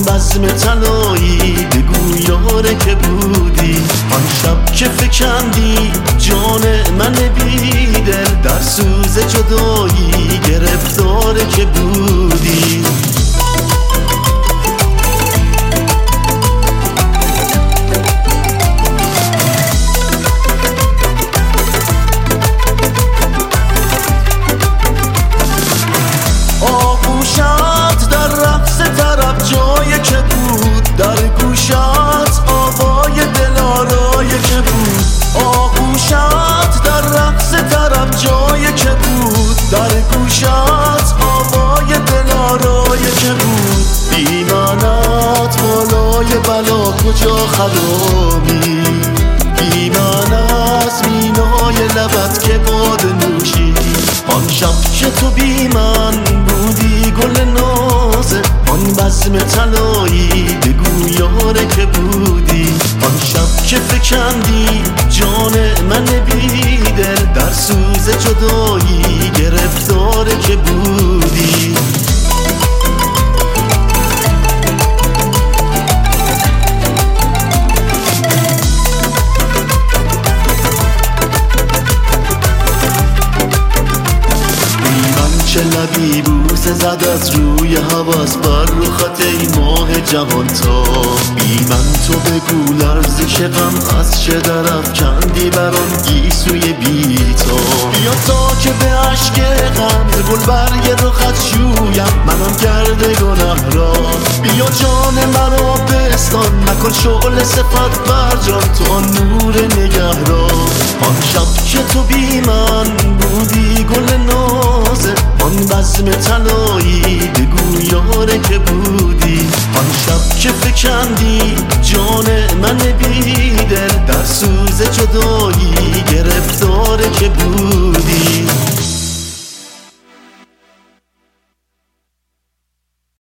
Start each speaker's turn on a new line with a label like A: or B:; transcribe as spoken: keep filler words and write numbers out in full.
A: بزم طلایی بگو یاره که بودی، آن شب که فکندی جان من بیدل، در سوز جدایی گرفتار که بودی. آغوشت در رقص طرب جای که بود، در گوشت آوای دلارای که بود. آغوشت در رقص طرب جای که بود، در گوشت آوای دلارای که بود. بی منت بالای بلا کجا خرامی، بی من از مینای لبت که باد نوشیدی. آن شب که تو بی من بودی گل نازه، آن بزم طلایی بگو یاره که بودی. آن شب که فکندی جان من بیدل، در سوز جدایی گرفتار که بودی. چه لبی بوسه زد از روی حواس بر رخت ای ماه جوان تا. بی من تو بگو لرزش غم از چه درف کندی بران گیسوی بی تا. بیا تا که به عشق غم گل برگ رخت شویم من آن گرد گناه را. بیا جان مرا بستان نکن شعله صفت بر جان تو آن نور نگه را. آن شب که تو بی من بودی گل نازه، آن بزم طلایی بگو یاره که بودی. آن شب که فکندی جان من بیدل، در سوز جدایی